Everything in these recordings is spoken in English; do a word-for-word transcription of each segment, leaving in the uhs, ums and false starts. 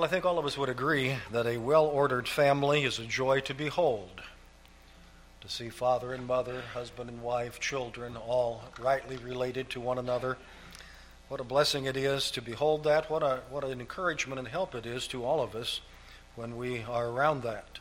Well, I think all of us would agree that a well-ordered family is a joy to behold. To see father and mother, husband and wife, children, all rightly related to one another. What a blessing it is to behold that. What a what an encouragement and help it is to all of us when we are around that.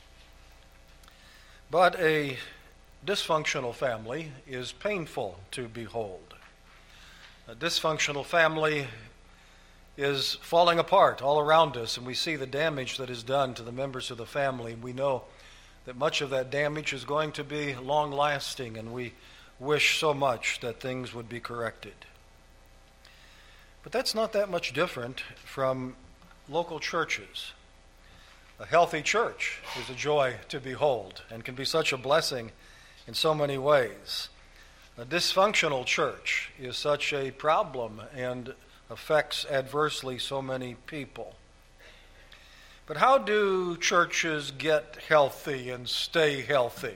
But a dysfunctional family is painful to behold. A dysfunctional family is falling apart all around us, and we see the damage that is done to the members of the family. We know that much of that damage is going to be long-lasting, and we wish so much that things would be corrected. But that's not that much different from local churches. A healthy church is a joy to behold and can be such a blessing in so many ways. A dysfunctional church is such a problem and affects adversely so many people. But how do churches get healthy and stay healthy?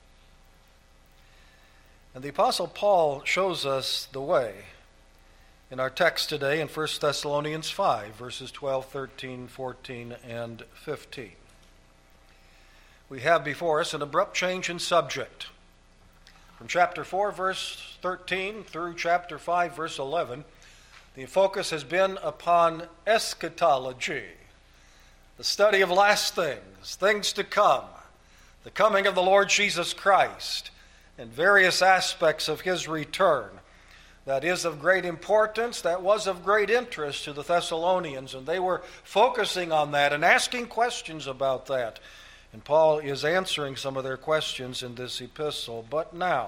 And the Apostle Paul shows us the way in our text today in First Thessalonians five, verses twelve, thirteen, fourteen, and fifteen. We have before us an abrupt change in subject. From chapter four, verse thirteen, through chapter five, verse eleven, the focus has been upon eschatology, the study of last things, things to come, the coming of the Lord Jesus Christ, and various aspects of his return. That is of great importance, that was of great interest to the Thessalonians, and they were focusing on that and asking questions about that. And Paul is answering some of their questions in this epistle. But now,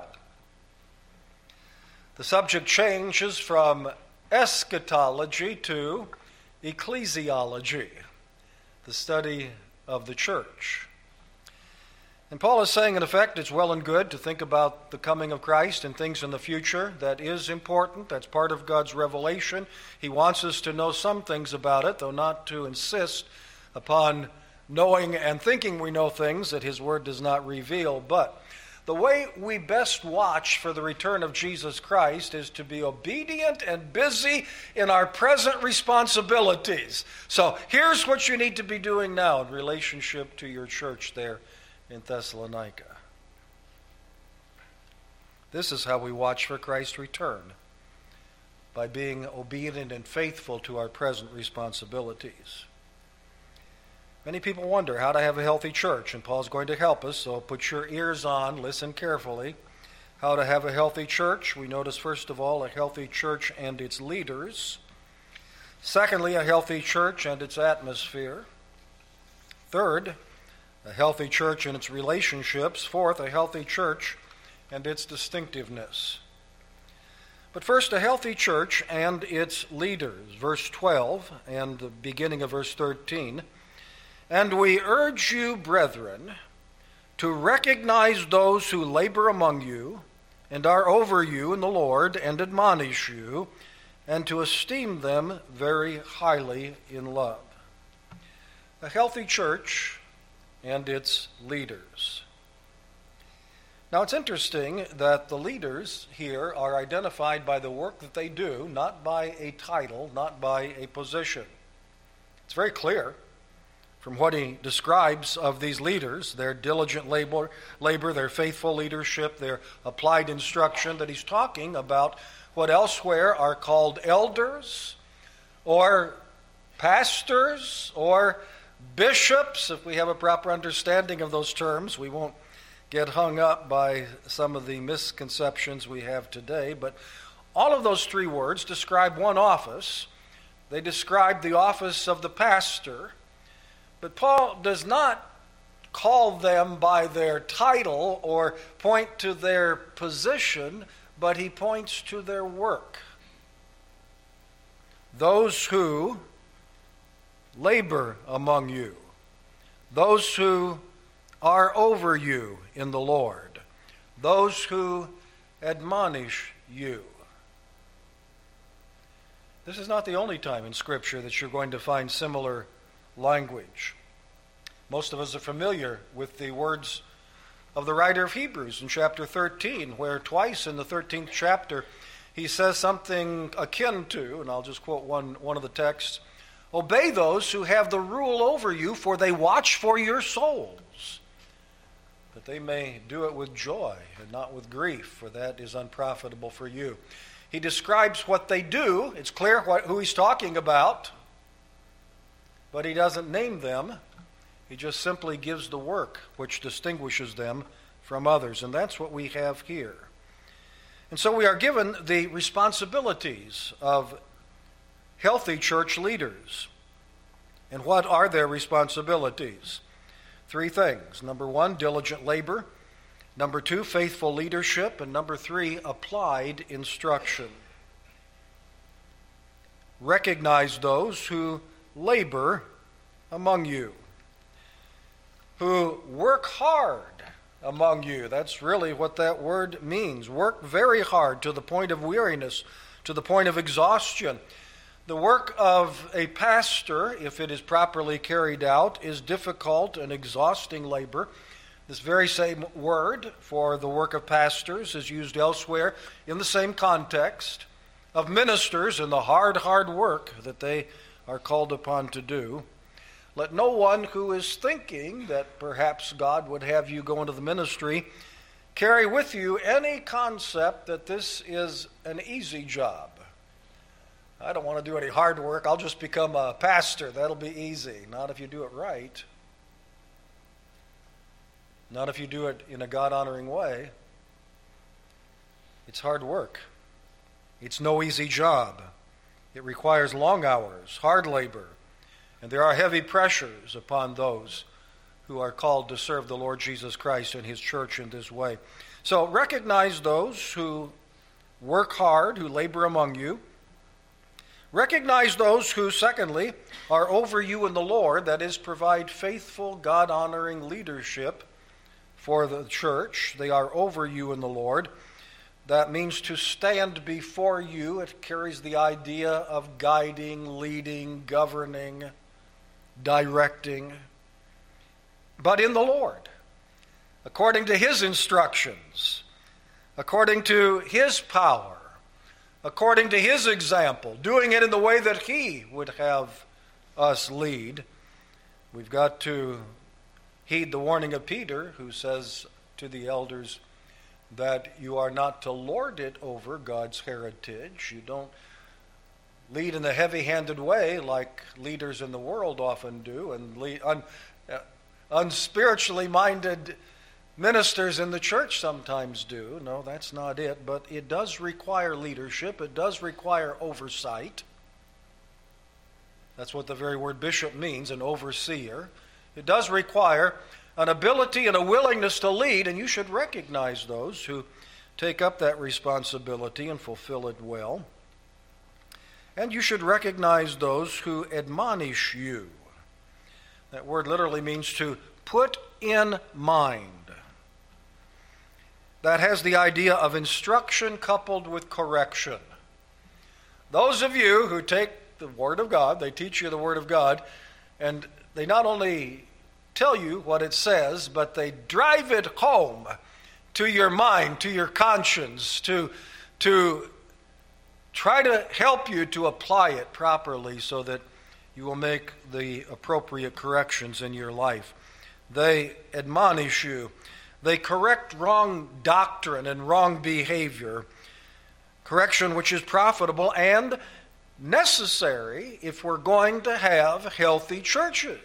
the subject changes from eschatology to ecclesiology, the study of the church. And Paul is saying, in effect, it's well and good to think about the coming of Christ and things in the future. That is important. That's part of God's revelation. He wants us to know some things about it, though not to insist upon knowing and thinking we know things that his word does not reveal. But the way we best watch for the return of Jesus Christ is to be obedient and busy in our present responsibilities. So here's what you need to be doing now in relationship to your church there in Thessalonica. This is how we watch for Christ's return, by being obedient and faithful to our present responsibilities. Many people wonder how to have a healthy church, and Paul's going to help us, so put your ears on, listen carefully. How to have a healthy church. We notice, first of all, a healthy church and its leaders. Secondly, a healthy church and its atmosphere. Third, a healthy church and its relationships. Fourth, a healthy church and its distinctiveness. But first, a healthy church and its leaders. Verse twelve and the beginning of verse thirteen. And we urge you, brethren, to recognize those who labor among you and are over you in the Lord and admonish you, and to esteem them very highly in love. A healthy church and its leaders. Now it's interesting that the leaders here are identified by the work that they do, not by a title, not by a position. It's very clear from what he describes of these leaders, their diligent labor, labor, their faithful leadership, their applied instruction, that he's talking about what elsewhere are called elders or pastors or bishops, if we have a proper understanding of those terms. We won't get hung up by some of the misconceptions we have today, but all of those three words describe one office. They describe the office of the pastor, but Paul does not call them by their title or point to their position, but he points to their work. Those who labor among you, those who are over you in the Lord, those who admonish you. This is not the only time in Scripture that you're going to find similar language. Most of us are familiar with the words of the writer of Hebrews in chapter thirteen, where twice in the thirteenth chapter he says something akin to, and I'll just quote one, one of the texts, Obey those who have the rule over you, for they watch for your souls, that they may do it with joy and not with grief, for that is unprofitable for you. He describes what they do. It's clear what, who he's talking about, but he doesn't name them. He just simply gives the work which distinguishes them from others, and that's what we have here. And so we are given the responsibilities of healthy church leaders. And what are their responsibilities? Three things. Number one, diligent labor. Number two, faithful leadership. And number three, applied instruction. Recognize those who labor among you, who work hard among you. That's really what that word means. Work very hard to the point of weariness, to the point of exhaustion. The work of a pastor, if it is properly carried out, is difficult and exhausting labor. This very same word for the work of pastors is used elsewhere in the same context of ministers and the hard, hard work that they are called upon to do. Let no one who is thinking that perhaps God would have you go into the ministry carry with you any concept that this is an easy job. I don't want to do any hard work. I'll just become a pastor. That'll be easy. Not if you do it right. Not if you do it in a God-honoring way. It's hard work. It's no easy job. It requires long hours, hard labor, and there are heavy pressures upon those who are called to serve the Lord Jesus Christ and His church in this way. So recognize those who work hard, who labor among you. Recognize those who, secondly, are over you in the Lord, that is, provide faithful, God-honoring leadership for the church. They are over you in the Lord. That means to stand before you. It carries the idea of guiding, leading, governing, directing, but in the Lord, according to His instructions, according to His power, according to His example, doing it in the way that He would have us lead. We've got to heed the warning of Peter, who says to the elders that you are not to lord it over God's heritage. You don't lead in a heavy-handed way like leaders in the world often do, and lead, un, uh, unspiritually minded ministers in the church sometimes do. No, that's not it. But it does require leadership. It does require oversight. That's what the very word bishop means, an overseer. It does require an ability and a willingness to lead, and you should recognize those who take up that responsibility and fulfill it well. And you should recognize those who admonish you. That word literally means to put in mind. That has the idea of instruction coupled with correction. Those of you who take the Word of God, they teach you the Word of God, and they not only tell you what it says, but they drive it home to your mind, to your conscience, to, to try to help you to apply it properly so that you will make the appropriate corrections in your life. They admonish you. They correct wrong doctrine and wrong behavior, correction which is profitable and necessary if we're going to have healthy churches.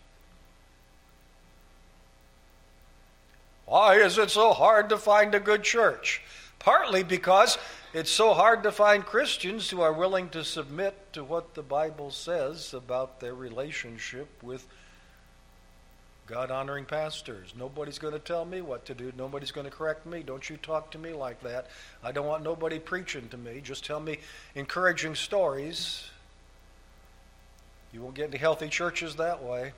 Why is it so hard to find a good church? Partly because it's so hard to find Christians who are willing to submit to what the Bible says about their relationship with God-honoring pastors. Nobody's going to tell me what to do. Nobody's going to correct me. Don't you talk to me like that. I don't want nobody preaching to me. Just tell me encouraging stories. You won't get any healthy churches that way.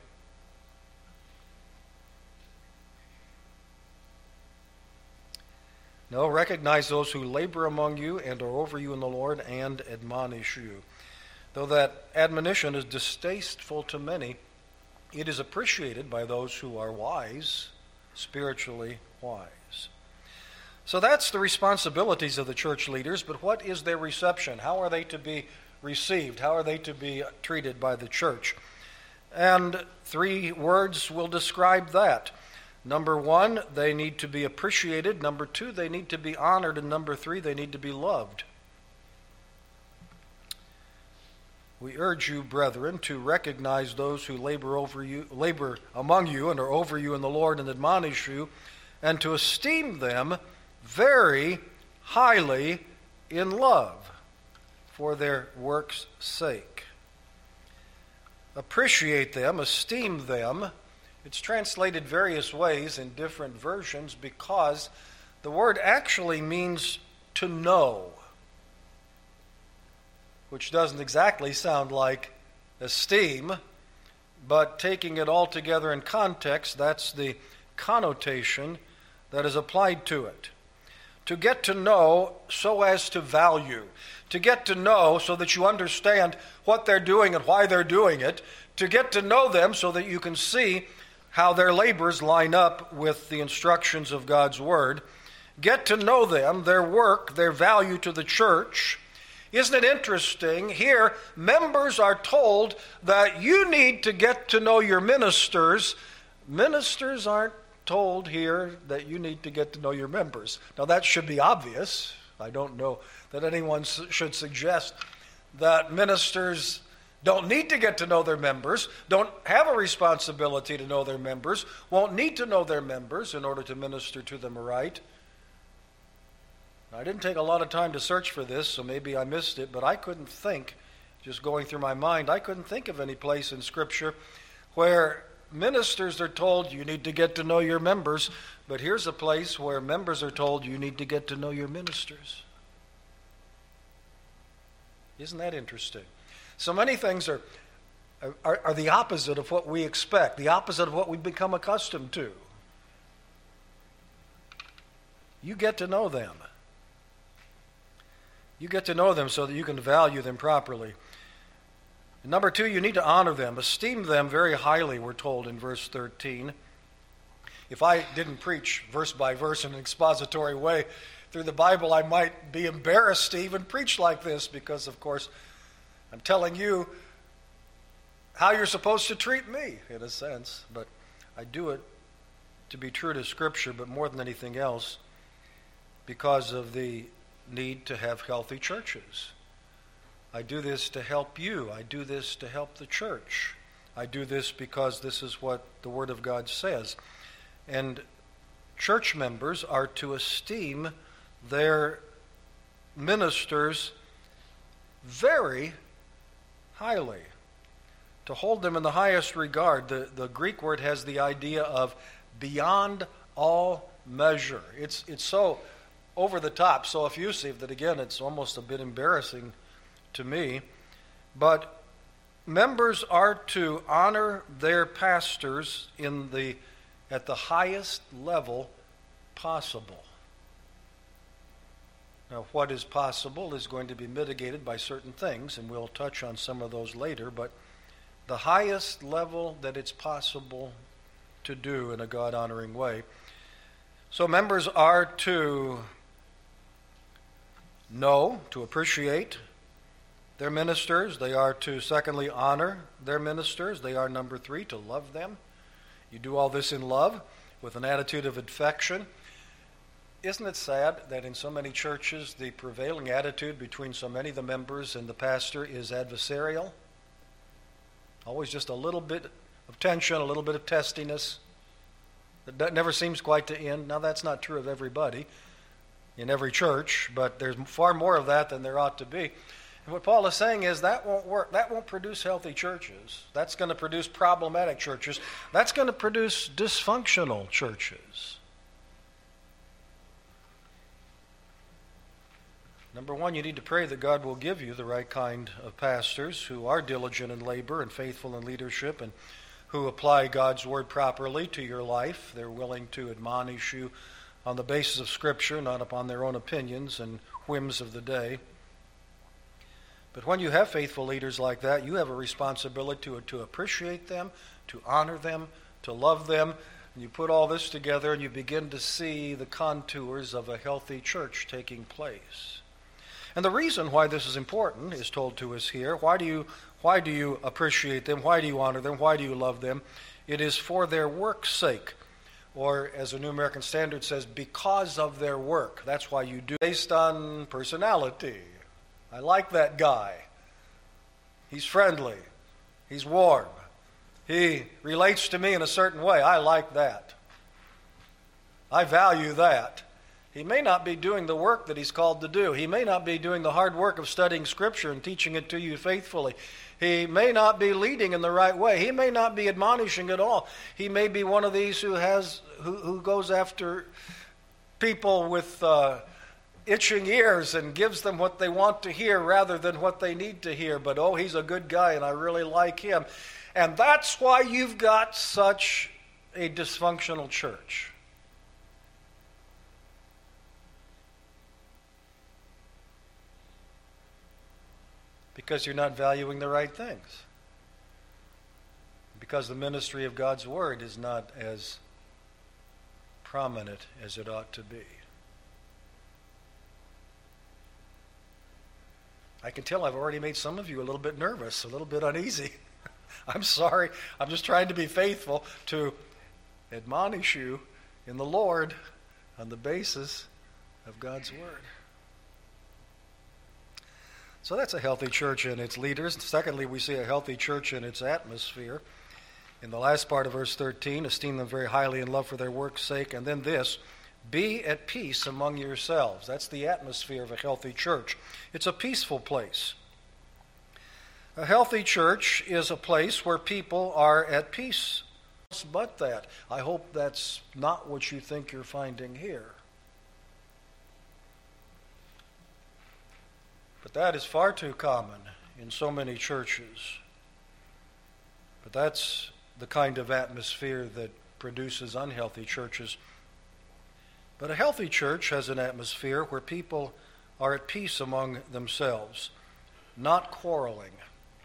No, recognize those who labor among you and are over you in the Lord and admonish you. Though that admonition is distasteful to many, it is appreciated by those who are wise, spiritually wise. So that's the responsibilities of the church leaders, but what is their reception? How are they to be received? How are they to be treated by the church? And three words will describe that. Number one, they need to be appreciated. Number two, they need to be honored. And number three, they need to be loved. We urge you, brethren, to recognize those who labor over you, labor among you and are over you in the Lord and admonish you, and to esteem them very highly in love for their work's sake. Appreciate them, esteem them. It's translated various ways in different versions because the word actually means to know, which doesn't exactly sound like esteem, but taking it all together in context, that's the connotation that is applied to it. To get to know so as to value. To get to know so that you understand what they're doing and why they're doing it. To get to know them so that you can see how their labors line up with the instructions of God's Word. Get to know them, their work, their value to the church. Isn't it interesting? Here, members are told that you need to get to know your ministers. Ministers aren't told here that you need to get to know your members. Now, that should be obvious. I don't know that anyone should suggest that ministers don't need to get to know their members, don't have a responsibility to know their members, won't need to know their members in order to minister to them right. I didn't take a lot of time to search for this, so maybe I missed it, but I couldn't think, just going through my mind, I couldn't think of any place in Scripture where ministers are told you need to get to know your members, but here's a place where members are told you need to get to know your ministers. Isn't that interesting? So many things are, are, are the opposite of what we expect, the opposite of what we've become accustomed to. You get to know them. You get to know them so that you can value them properly. And number two, you need to honor them. Esteem them very highly, we're told in verse thirteen. If I didn't preach verse by verse in an expository way through the Bible, I might be embarrassed to even preach like this because, of course, I'm telling you how you're supposed to treat me, in a sense. But I do it to be true to Scripture, but more than anything else, because of the need to have healthy churches. I do this to help you. I do this to help the church. I do this because this is what the Word of God says. And church members are to esteem their ministers very highly, to hold them in the highest regard. The, the Greek word has the idea of beyond all measure. It's, it's so over the top, so effusive that, again, it's almost a bit embarrassing to me. But members are to honor their pastors in the at the highest level possible. Now, what is possible is going to be mitigated by certain things, and we'll touch on some of those later, but the highest level that it's possible to do in a God-honoring way. So members are to know, to appreciate their ministers. They are to, secondly, honor their ministers. They are, number three, to love them. You do all this in love with an attitude of affection. Isn't it sad that in so many churches the prevailing attitude between so many of the members and the pastor is adversarial? Always just a little bit of tension, a little bit of testiness. That never seems quite to end. Now, that's not true of everybody in every church, but there's far more of that than there ought to be. And what Paul is saying is that won't work. That won't produce healthy churches. That's going to produce problematic churches. That's going to produce dysfunctional churches. Number one, you need to pray that God will give you the right kind of pastors who are diligent in labor and faithful in leadership and who apply God's word properly to your life. They're willing to admonish you on the basis of Scripture, not upon their own opinions and whims of the day. But when you have faithful leaders like that, you have a responsibility to, to appreciate them, to honor them, to love them. And you put all this together and you begin to see the contours of a healthy church taking place. And the reason why this is important is told to us here. Why do you, why do you appreciate them? Why do you honor them? Why do you love them? It is for their work's sake. Or, as a New American Standard says, because of their work. That's why you do. Based on personality. I like that guy. He's friendly. He's warm. He relates to me in a certain way. I like that. I value that. He may not be doing the work that he's called to do. He may not be doing the hard work of studying Scripture and teaching it to you faithfully. He may not be leading in the right way. He may not be admonishing at all. He may be one of these who has who, who goes after people with uh, itching ears and gives them what they want to hear rather than what they need to hear. But, oh, he's a good guy and I really like him. And that's why you've got such a dysfunctional church. Because you're not valuing the right things. Because the ministry of God's Word is not as prominent as it ought to be. I can tell I've already made some of you a little bit nervous, a little bit uneasy. I'm sorry. I'm just trying to be faithful to admonish you in the Lord on the basis of God's Word. So that's a healthy church in its leaders. Secondly, we see a healthy church in its atmosphere. In the last part of verse thirteen, esteem them very highly in love for their work's sake. And then this, be at peace among yourselves. That's the atmosphere of a healthy church. It's a peaceful place. A healthy church is a place where people are at peace. But that, I hope that's not what you think you're finding here. But that is far too common in so many churches. But that's the kind of atmosphere that produces unhealthy churches. But a healthy church has an atmosphere where people are at peace among themselves, not quarreling.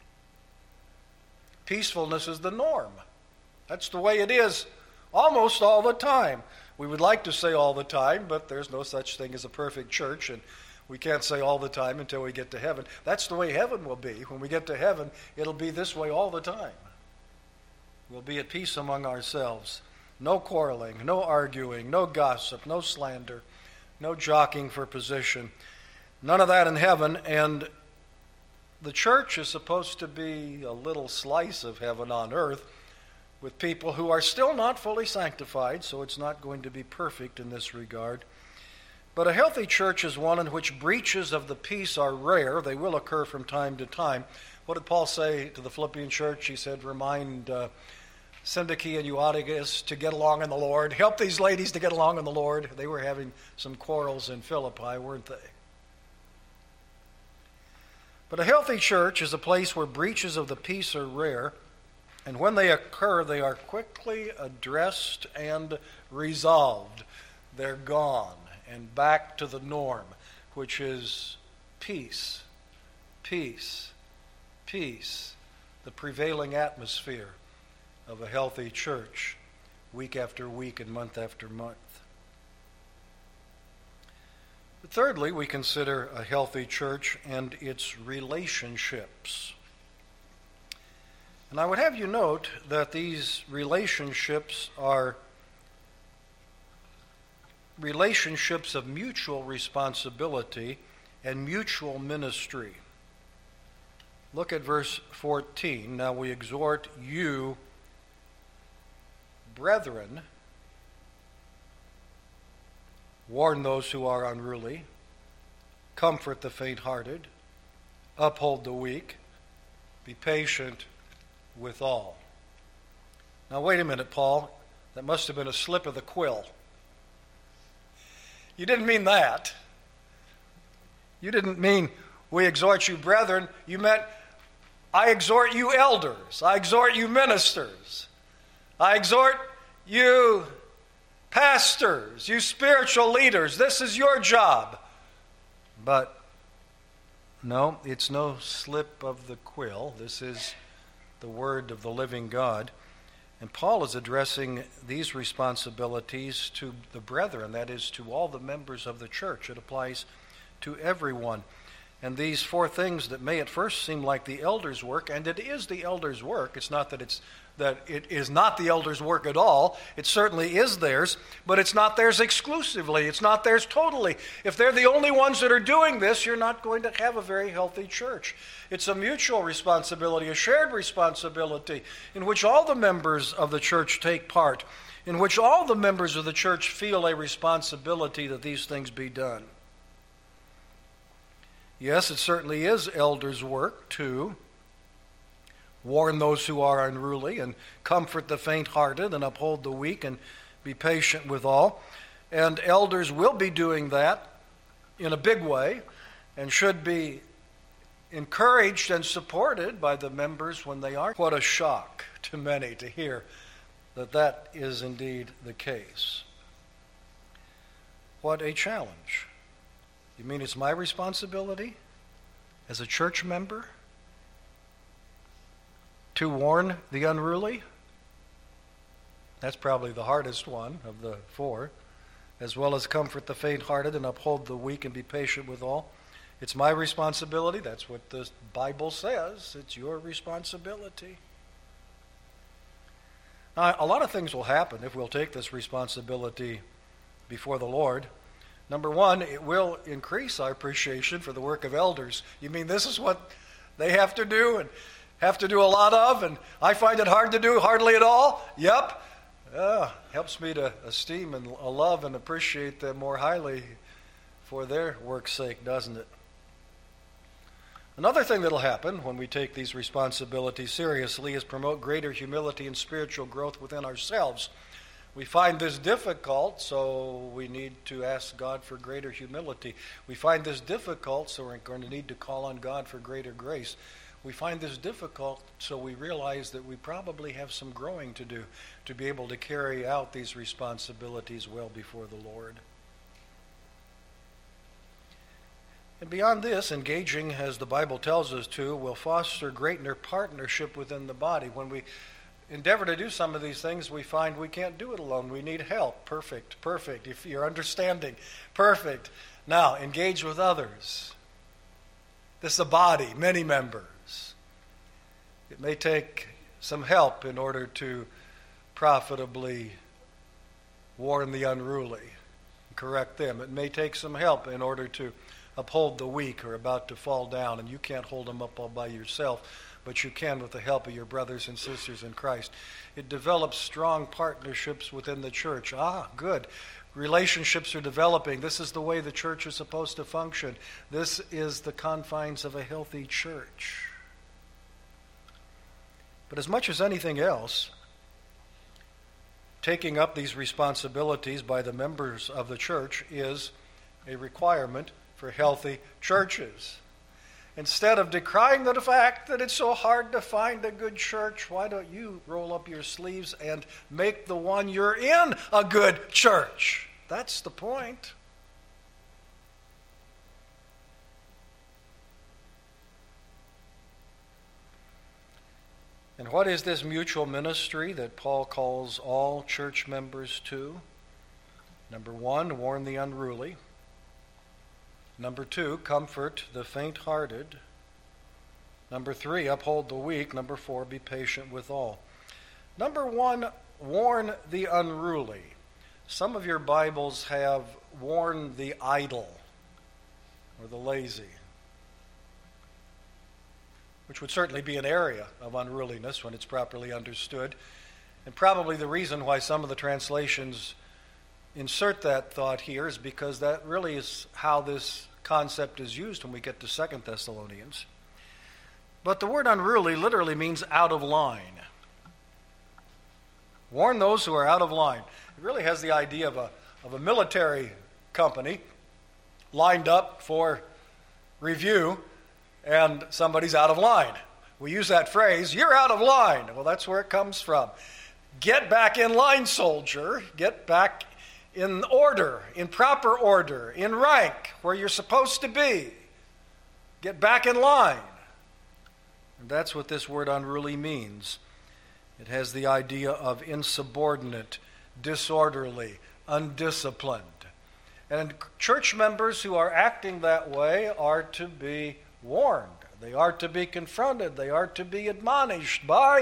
Peacefulness is the norm. That's the way it is almost all the time. We would like to say all the time, but there's no such thing as a perfect church, and we can't say all the time until we get to heaven. That's the way heaven will be. When we get to heaven, it'll be this way all the time. We'll be at peace among ourselves. No quarreling, no arguing, no gossip, no slander, no jockeying for position. None of that in heaven. And the church is supposed to be a little slice of heaven on earth with people who are still not fully sanctified, so it's not going to be perfect in this regard. But a healthy church is one in which breaches of the peace are rare. They will occur from time to time. What did Paul say to the Philippian church? He said, remind uh, Syntyche and Euodygus to get along in the Lord. Help these ladies to get along in the Lord. They were having some quarrels in Philippi, weren't they? But a healthy church is a place where breaches of the peace are rare. And when they occur, they are quickly addressed and resolved. They're gone. And back to the norm, which is peace, peace, peace, the prevailing atmosphere of a healthy church, week after week and month after month. But thirdly, we consider a healthy church and its relationships. And I would have you note that these relationships are relationships of mutual responsibility and mutual ministry. Look at verse fourteen. Now we exhort you, brethren, warn those who are unruly, comfort the faint-hearted, uphold the weak, be patient with all. Now wait a minute, Paul. That must have been a slip of the quill. You didn't mean that. You didn't mean we exhort you, brethren. You meant I exhort you, elders. I exhort you, ministers. I exhort you, pastors, you spiritual leaders. This is your job. But no, it's no slip of the quill. This is the word of the living God. And Paul is addressing these responsibilities to the brethren, that is, to all the members of the church. It applies to everyone. And these four things that may at first seem like the elders' work, and it is the elders' work. It's not that it's that it is not the elders' work at all. It certainly is theirs, but it's not theirs exclusively. It's not theirs totally. If they're the only ones that are doing this, you're not going to have a very healthy church. It's a mutual responsibility, a shared responsibility, in which all the members of the church take part, in which all the members of the church feel a responsibility that these things be done. Yes, it certainly is elders' work to warn those who are unruly and comfort the faint-hearted and uphold the weak and be patient with all. And elders will be doing that in a big way and should be encouraged and supported by the members when they are. What a shock to many to hear that that is indeed the case. What a challenge. You mean it's my responsibility as a church member to warn the unruly? That's probably the hardest one of the four. As well as comfort the faint-hearted and uphold the weak and be patient with all. It's my responsibility. That's what the Bible says. It's your responsibility. Now, a lot of things will happen if we'll take this responsibility before the Lord. Number one, it will increase our appreciation for the work of elders. You mean this is what they have to do and have to do a lot of, and I find it hard to do hardly at all? Yep. Uh, helps me to esteem and love and appreciate them more highly for their work's sake, doesn't it? Another thing that will happen when we take these responsibilities seriously is promote greater humility and spiritual growth within ourselves. We find this difficult, so we need to ask God for greater humility. We find this difficult, so we're going to need to call on God for greater grace. We find this difficult, so we realize that we probably have some growing to do to be able to carry out these responsibilities well before the Lord. And beyond this, engaging, as the Bible tells us to, will foster greater partnership within the body. When we endeavor to do some of these things, we find we can't do it alone. We need help. Perfect, perfect. If you're understanding, perfect. Now, engage with others. This is a body, many members. It may take some help in order to profitably warn the unruly, correct them. It may take some help in order to uphold the weak who are about to fall down, and you can't hold them up all by yourself, but you can with the help of your brothers and sisters in Christ. It develops strong partnerships within the church. Ah, good. Relationships are developing. This is the way the church is supposed to function. This is the confines of a healthy church. But as much as anything else, taking up these responsibilities by the members of the church is a requirement for healthy churches. Instead of decrying the fact that it's so hard to find a good church, why don't you roll up your sleeves and make the one you're in a good church? That's the point. And what is this mutual ministry that Paul calls all church members to? Number one, warn the unruly. Number two, comfort the faint-hearted. Number three, uphold the weak. Number four, be patient with all. Number one, warn the unruly. Some of your Bibles have warn the idle or the lazy, which would certainly be an area of unruliness when it's properly understood. And probably the reason why some of the translations insert that thought here is because that really is how this concept is used when we get to Second Thessalonians. But the word unruly literally means out of line. Warn those who are out of line. It really has the idea of a, of a military company lined up for review, and somebody's out of line. We use that phrase, you're out of line. Well, that's where it comes from. Get back in line, soldier. Get back in order, in proper order, in rank, where you're supposed to be. Get back in line. And that's what this word unruly means. It has the idea of insubordinate, disorderly, undisciplined. And church members who are acting that way are to be warned. They are to be confronted. They are to be admonished by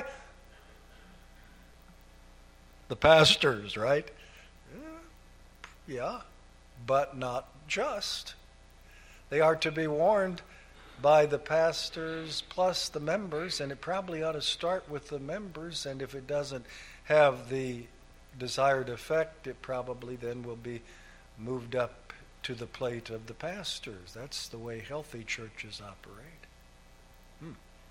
the pastors, right? Yeah, but not just. They are to be warned by the pastors plus the members, and it probably ought to start with the members, and if it doesn't have the desired effect, it probably then will be moved up to the plate of the pastors. That's the way healthy churches operate. Hmm.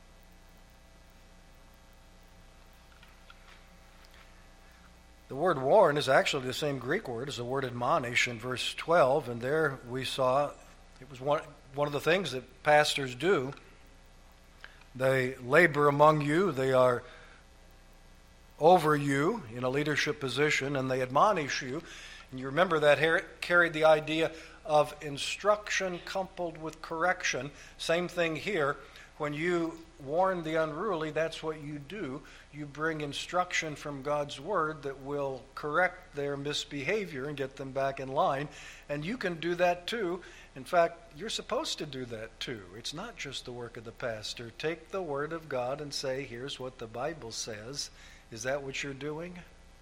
The word warn is actually the same Greek word as the word admonish in verse twelve, and there we saw it was one, one of the things that pastors do. They labor among you, they are over you in a leadership position, and they admonish you. And you remember that here carried the idea of instruction coupled with correction. Same thing here. When you warn the unruly, that's what you do. You bring instruction from God's Word that will correct their misbehavior and get them back in line. And you can do that too. In fact, you're supposed to do that too. It's not just the work of the pastor. Take the Word of God and say, here's what the Bible says. Is that what you're doing?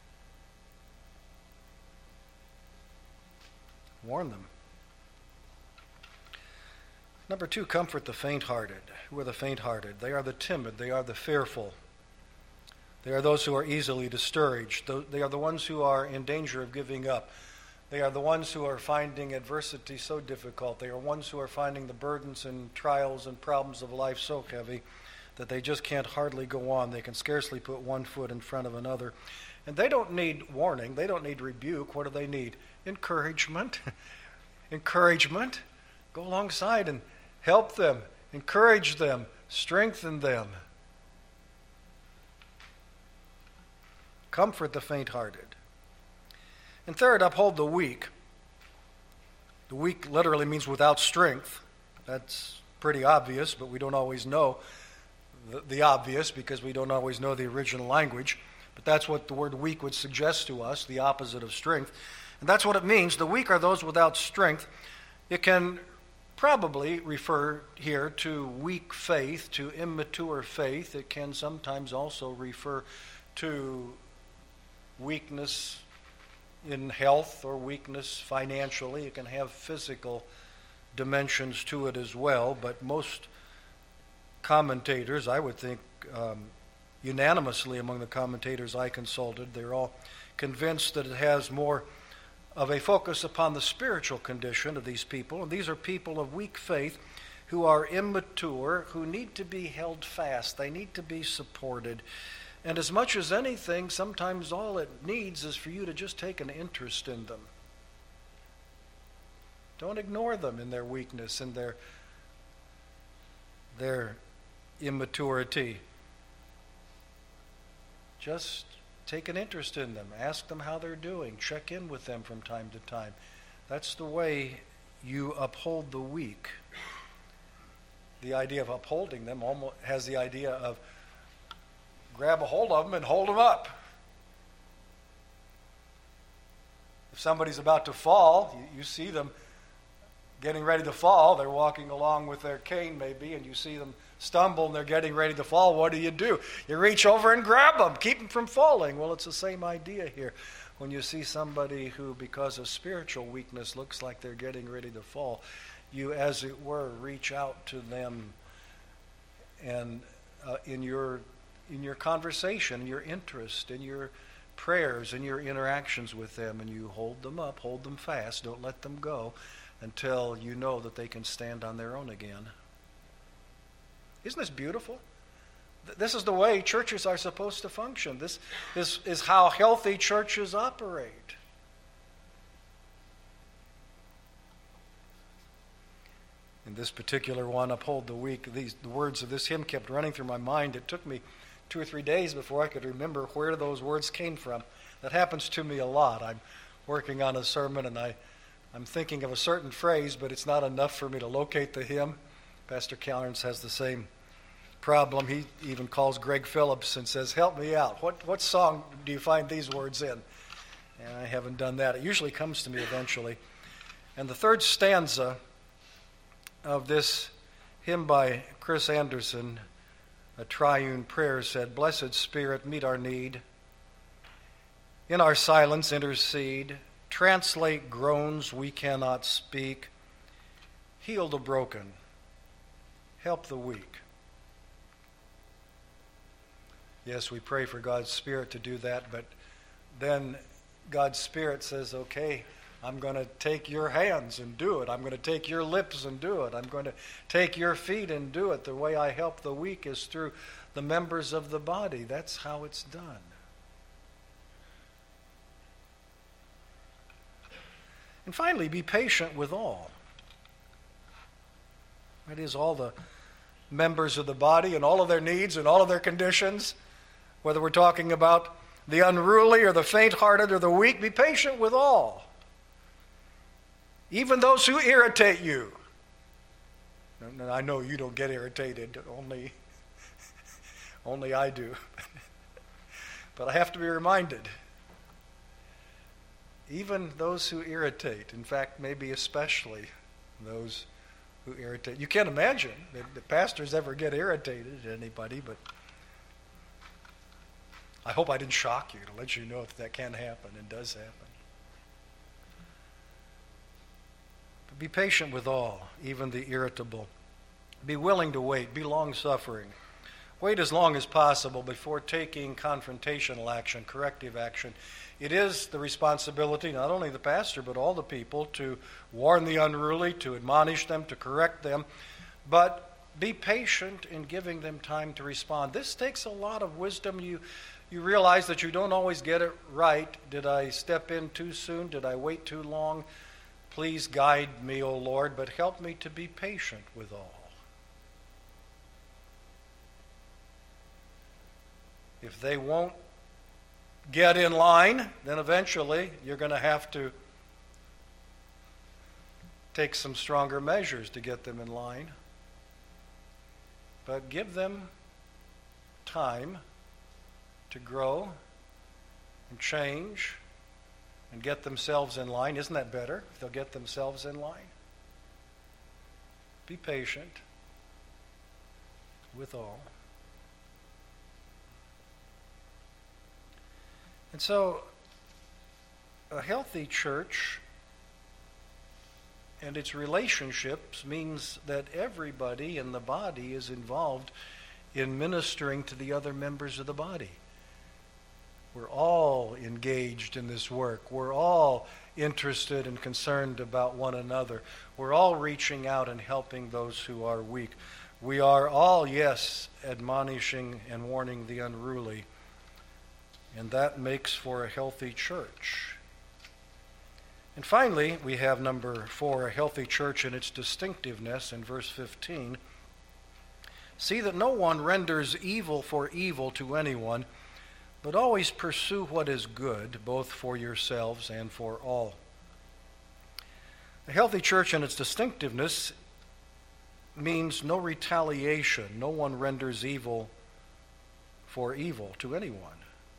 Warn them. Number two, comfort the faint-hearted. Who are the faint-hearted? They are the timid. They are the fearful. They are those who are easily discouraged. They are the ones who are in danger of giving up. They are the ones who are finding adversity so difficult. They are ones who are finding the burdens and trials and problems of life so heavy that they just can't hardly go on. They can scarcely put one foot in front of another. And they don't need warning. They don't need rebuke. What do they need? Encouragement. Encouragement. Go alongside and help them. Encourage them. Strengthen them. Comfort the faint-hearted. And third, uphold the weak. The weak literally means without strength. That's pretty obvious, but we don't always know the, the obvious because we don't always know the original language. But that's what the word weak would suggest to us, the opposite of strength. And that's what it means. The weak are those without strength. It can probably refer here to weak faith, to immature faith. It can sometimes also refer to weakness in health or weakness financially. It can have physical dimensions to it as well, but most commentators, I would think um, unanimously among the commentators I consulted, they're all convinced that it has more of a focus upon the spiritual condition of these people. And these are people of weak faith who are immature, who need to be held fast. They need to be supported. And as much as anything, sometimes all it needs is for you to just take an interest in them. Don't ignore them in their weakness and their, their immaturity. Just take an interest in them. Ask them how they're doing. Check in with them from time to time. That's the way you uphold the weak. The idea of upholding them almost has the idea of grab a hold of them and hold them up. If somebody's about to fall, you, you see them getting ready to fall. They're walking along with their cane maybe, and you see them stumble and they're getting ready to fall. What do you do? You reach over and grab them, keep them from falling. Well, it's the same idea here. When you see somebody who, because of spiritual weakness, looks like they're getting ready to fall, you, as it were, reach out to them and uh, in your in your conversation, your interest, in your prayers, in your interactions with them, and you hold them up, hold them fast, don't let them go until you know that they can stand on their own again. Isn't this beautiful? This is the way churches are supposed to function. This is, is how healthy churches operate. In this particular one, Uphold the Weak, these, the words of this hymn kept running through my mind. It took me two or three days before I could remember where those words came from. That happens to me a lot. I'm working on a sermon and I, I'm thinking of a certain phrase, but it's not enough for me to locate the hymn. Pastor Callens has the same problem. He even calls Greg Phillips and says, help me out. What, what song do you find these words in? And I haven't done that. It usually comes to me eventually. And the third stanza of this hymn by Chris Anderson, A Triune Prayer, said, "Blessed Spirit, meet our need. In our silence intercede. Translate groans we cannot speak. Heal the broken. Help the weak." Yes, we pray for God's Spirit to do that, but then God's Spirit says, okay, I'm going to take your hands and do it. I'm going to take your lips and do it. I'm going to take your feet and do it. The way I help the weak is through the members of the body. That's how it's done. And finally, be patient with all. That is, all the members of the body and all of their needs and all of their conditions, whether we're talking about the unruly or the faint-hearted or the weak, be patient with all. Even those who irritate you. And I know you don't get irritated, only, only I do. But I have to be reminded. Even those who irritate, in fact, maybe especially those who irritate. You can't imagine that the pastors ever get irritated at anybody, but I hope I didn't shock you to let you know if that can happen and does happen. But be patient with all, even the irritable. Be willing to wait. Be long-suffering. Wait as long as possible before taking confrontational action, corrective action. It is the responsibility, not only the pastor, but all the people, to warn the unruly, to admonish them, to correct them. But be patient in giving them time to respond. This takes a lot of wisdom. You, you realize that you don't always get it right. Did I step in too soon? Did I wait too long? Please guide me, O Lord, but help me to be patient with all. If they won't get in line, then eventually you're going to have to take some stronger measures to get them in line. But give them time to grow and change and get themselves in line. Isn't that better if they'll get themselves in line? Be patient with all. And so, a healthy church and its relationships means that everybody in the body is involved in ministering to the other members of the body. We're all engaged in this work. We're all interested and concerned about one another. We're all reaching out and helping those who are weak. We are all, yes, admonishing and warning the unruly. And that makes for a healthy church. And finally, we have number four, a healthy church and its distinctiveness in verse fifteen. See that no one renders evil for evil to anyone, but always pursue what is good, both for yourselves and for all. A healthy church and its distinctiveness means no retaliation. No one renders evil for evil to anyone.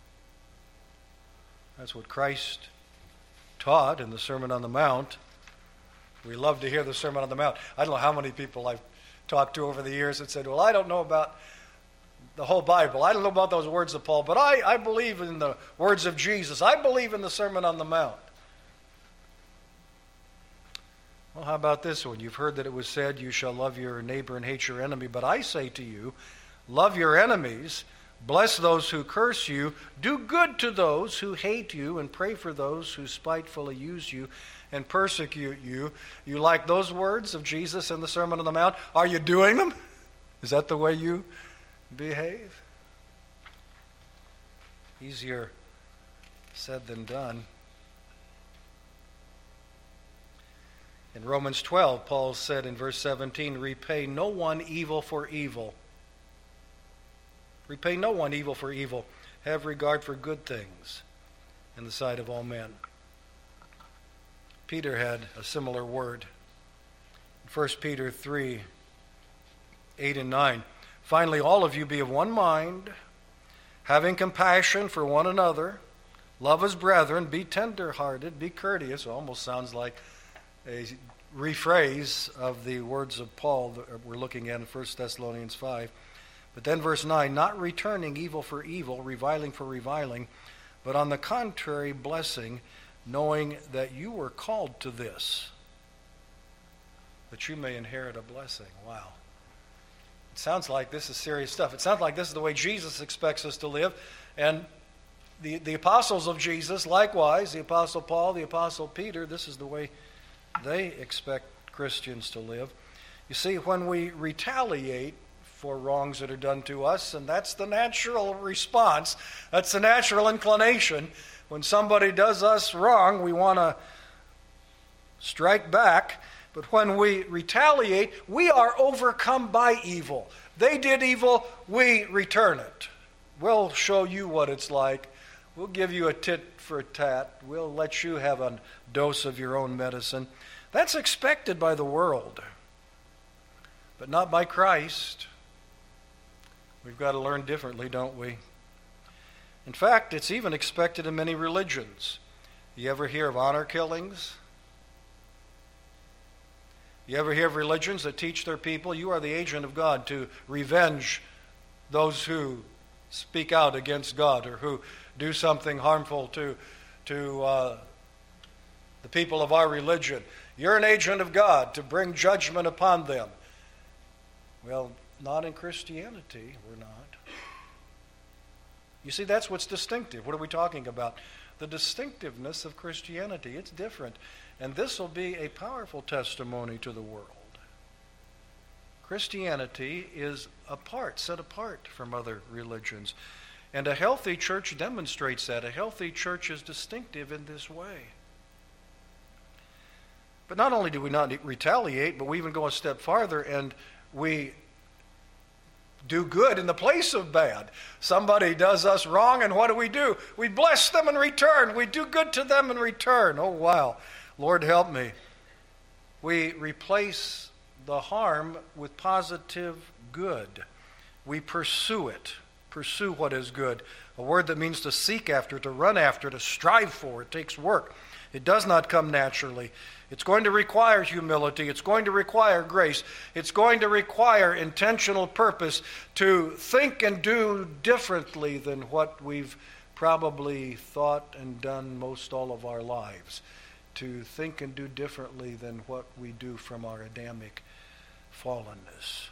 That's what Christ taught in the Sermon on the Mount. We love to hear the Sermon on the Mount. I don't know how many people I've talked to over the years that said, well, I don't know about the whole Bible. I don't know about those words of Paul, but I, I believe in the words of Jesus. I believe in the Sermon on the Mount. Well, how about this one? You've heard that it was said, you shall love your neighbor and hate your enemy. But I say to you, love your enemies, bless those who curse you, do good to those who hate you, and pray for those who spitefully use you and persecute you. You like those words of Jesus in the Sermon on the Mount? Are you doing them? Is that the way you behave? Easier said than done. In Romans twelve, Paul said in verse seventeen, repay no one evil for evil. Repay no one evil for evil. Have regard for good things in the sight of all men. Peter had a similar word. First Peter three, eight and nine. Finally, all of you be of one mind, having compassion for one another, love as brethren, be tender-hearted, be courteous. It almost sounds like a rephrase of the words of Paul that we're looking at in First Thessalonians five. But then verse nine, not returning evil for evil, reviling for reviling, but on the contrary blessing, knowing that you were called to this, that you may inherit a blessing. Wow. It sounds like this is serious stuff. It sounds like this is the way Jesus expects us to live. And the, the apostles of Jesus, likewise, the Apostle Paul, the Apostle Peter, this is the way they expect Christians to live. You see, when we retaliate for wrongs that are done to us, and that's the natural response, that's the natural inclination. When somebody does us wrong, we want to strike back. But when we retaliate, we are overcome by evil. They did evil, we return it. We'll show you what it's like. We'll give you a tit for a tat. We'll let you have a dose of your own medicine. That's expected by the world, but not by Christ. We've got to learn differently, don't we? In fact, it's even expected in many religions. You ever hear of honor killings? You ever hear of religions that teach their people, you are the agent of God to revenge those who speak out against God or who do something harmful to, to uh, the people of our religion. You're an agent of God to bring judgment upon them. Well, not in Christianity, we're not. You see, that's what's distinctive. What are we talking about? The distinctiveness of Christianity. It's different. And this will be a powerful testimony to the world. Christianity is apart, set apart from other religions. And a healthy church demonstrates that. A healthy church is distinctive in this way. But not only do we not retaliate, but we even go a step farther and we do good in the place of bad. Somebody does us wrong, and what do we do? We bless them in return. We do good to them in return. Oh, wow. Lord, help me. We replace the harm with positive good. We pursue it. Pursue what is good. A word that means to seek after, to run after, to strive for. It takes work. It does not come naturally. It's going to require humility. It's going to require grace. It's going to require intentional purpose to think and do differently than what we've probably thought and done most all of our lives. To think and do differently than what we do from our Adamic fallenness.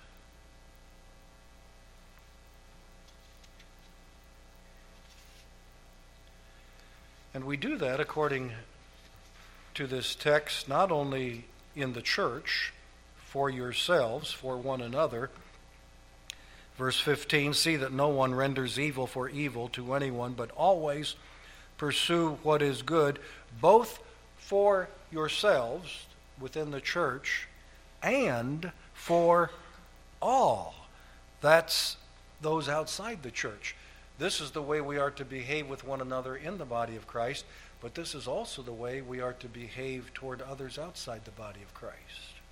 And we do that according to this text, not only in the church, for yourselves, for one another. Verse fifteen, see that no one renders evil for evil to anyone, but always pursue what is good, both for yourselves within the church and for all. That's those outside the church. This is the way we are to behave with one another in the body of Christ, but this is also the way we are to behave toward others outside the body of Christ.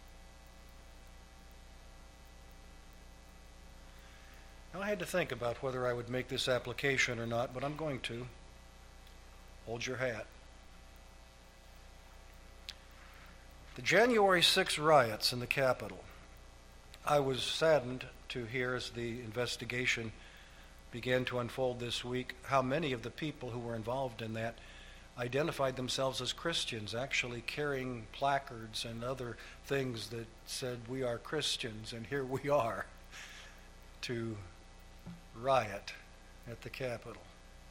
Now, I had to think about whether I would make this application or not, but I'm going to. Hold your hat. The January sixth riots in the Capitol. I was saddened to hear as the investigation began to unfold this week how many of the people who were involved in that identified themselves as Christians, actually carrying placards and other things that said, we are Christians, and here we are to riot at the Capitol.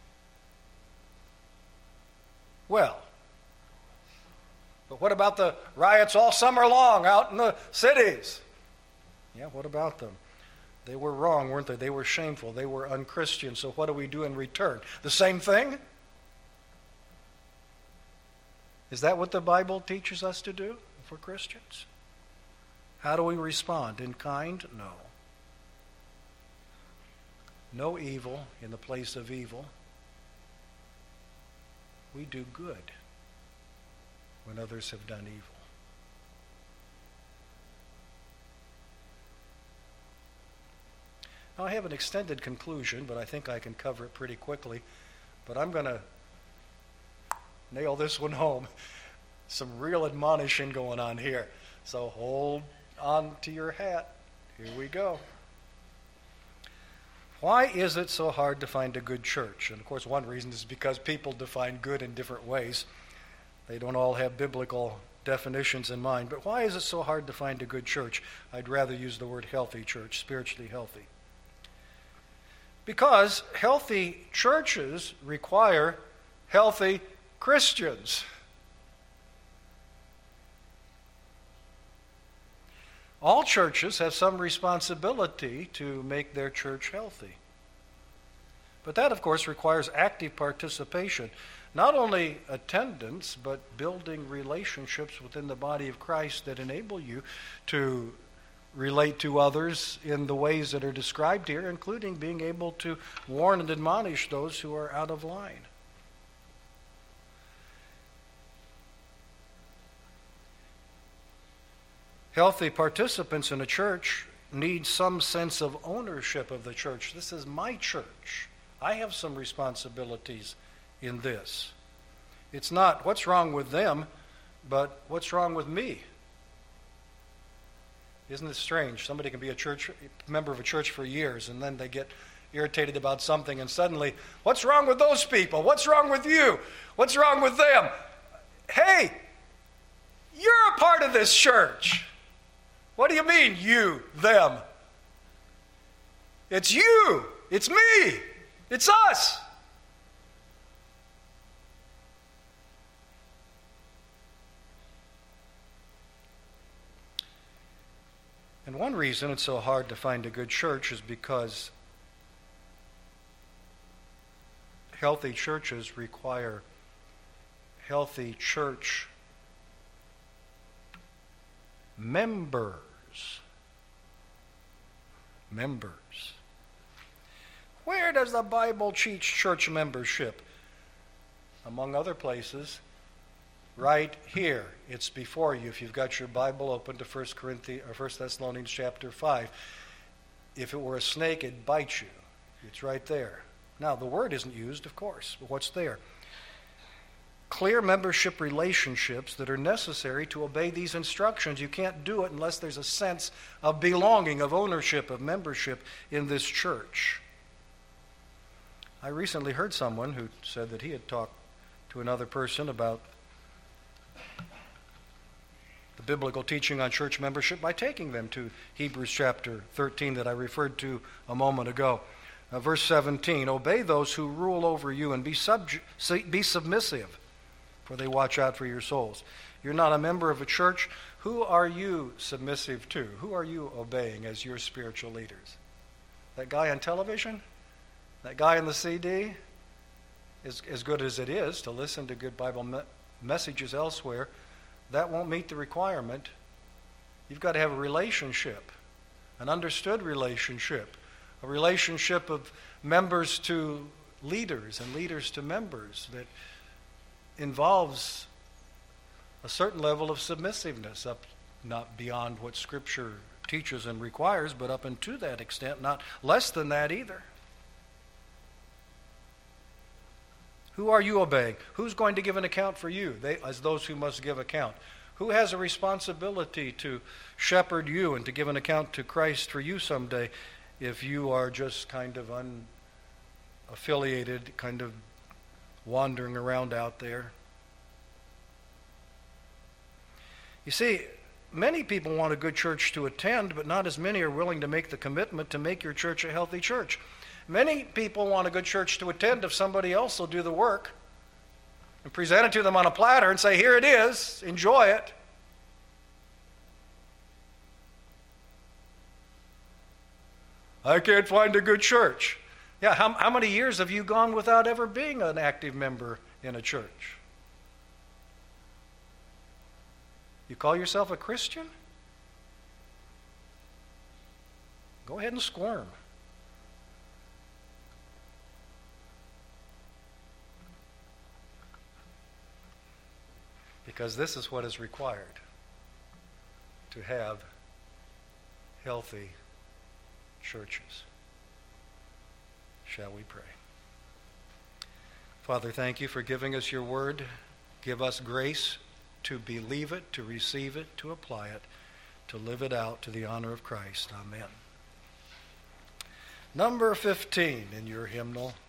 Well, but what about the riots all summer long out in the cities? Yeah, what about them? They were wrong, weren't they? They were shameful. They were unchristian. So what do we do in return? The same thing? Is that what the Bible teaches us to do for Christians? How do we respond? In kind? No. No evil in the place of evil. We do good when others have done evil. Now, I have an extended conclusion, but I think I can cover it pretty quickly. But I'm going to nail this one home. Some real admonishing going on here. So hold on to your hat. Here we go. Why is it so hard to find a good church? And of course, one reason is because people define good in different ways. They don't all have biblical definitions in mind. But why is it so hard to find a good church? I'd rather use the word healthy church, spiritually healthy. Because healthy churches require healthy Christians. All churches have some responsibility to make their church healthy. But that, of course, requires active participation. Not only attendance, but building relationships within the body of Christ that enable you to relate to others in the ways that are described here, including being able to warn and admonish those who are out of line. Healthy participants in a church need some sense of ownership of the church. This is my church. I have some responsibilities in this. It's not what's wrong with them, but what's wrong with me. Isn't it strange? Somebody can be a church member of a church for years, and then they get irritated about something, and suddenly, what's wrong with those people? What's wrong with you? What's wrong with them? Hey, you're a part of this church. What do you mean, you, them? It's you. It's me. It's us. And one reason it's so hard to find a good church is because healthy churches require healthy church members. Members. Where does the Bible teach church membership? Among other places, right here. It's before you. If you've got your Bible open to First Corinthians or First Thessalonians chapter five. If it were a snake, it'd bite you. It's right there. Now, the word isn't used, of course, but what's there? Clear membership relationships that are necessary to obey these instructions. You can't do it unless there's a sense of belonging, of ownership, of membership in this church. I recently heard someone who said that he had talked to another person about the biblical teaching on church membership by taking them to Hebrews chapter thirteen that I referred to a moment ago. Uh, verse seventeen, obey those who rule over you and be, subju- be submissive, for they watch out for your souls. You're not a member of a church. Who are you submissive to? Who are you obeying as your spiritual leaders? That guy on television? That guy in the C D? As, as good as it is to listen to good Bible me- messages elsewhere, that won't meet the requirement. You've got to have a relationship, an understood relationship, a relationship of members to leaders and leaders to members that involves a certain level of submissiveness, up not beyond what Scripture teaches and requires, but up into that extent, not less than that either. Who are you obeying? Who's going to give an account for you? They, as those who must give account. Who has a responsibility to shepherd you and to give an account to Christ for you someday if you are just kind of unaffiliated, kind of wandering around out there? You see, many people want a good church to attend, but not as many are willing to make the commitment to make your church a healthy church. Many people want a good church to attend if somebody else will do the work and present it to them on a platter and say, here it is, enjoy it. I can't find a good church. Yeah, how, how many years have you gone without ever being an active member in a church? You call yourself a Christian? Go ahead and squirm. Because this is what is required to have healthy churches. Shall we pray? Father, thank you for giving us your word. Give us grace to believe it, to receive it, to apply it, to live it out to the honor of Christ. Amen. Number fifteen in your hymnal.